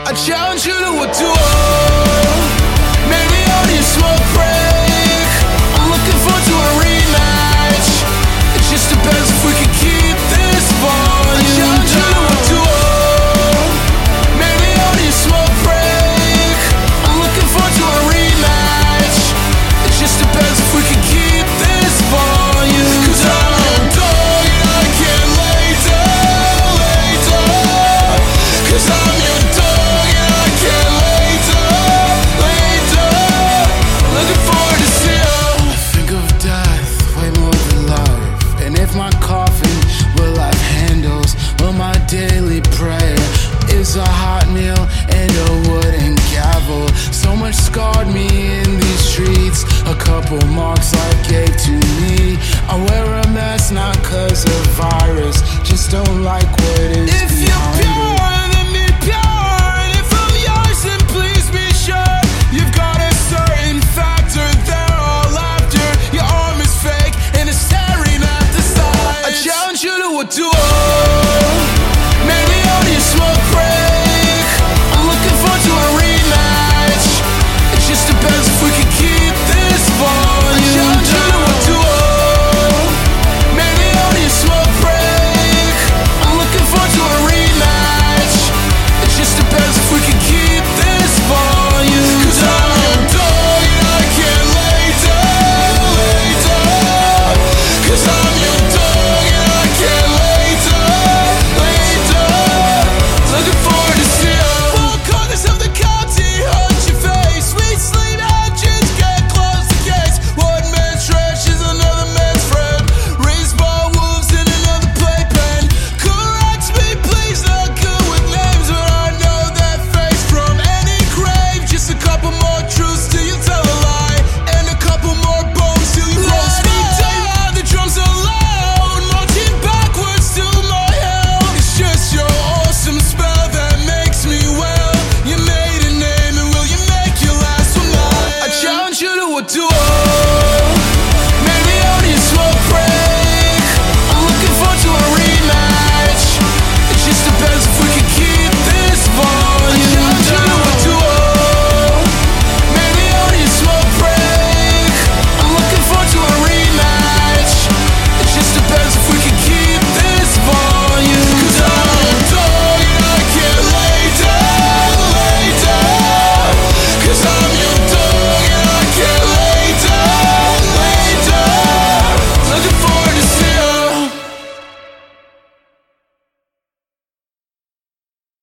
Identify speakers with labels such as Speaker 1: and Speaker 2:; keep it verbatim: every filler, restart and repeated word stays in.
Speaker 1: I challenge you to a duel. Maybe on your smoke break. I'm looking forward to a rematch. It just depends if we can keep this volume. I challenge you to a duel. Maybe on your smoke break. I'm looking forward to a rematch. It just depends if we can keep this volume. Cause I'm your dog and I can't lay down, lay down. Cause I'm your dog and I can't lay down, lay down. Looking forward to see you. I think of death way more than life. And if my coffin will have handles, well my daily prayer is a hot meal and a wooden gavel. So much scarred me in these streets. A couple marks life gave to me. I wear a mask not cause of virus, just don't like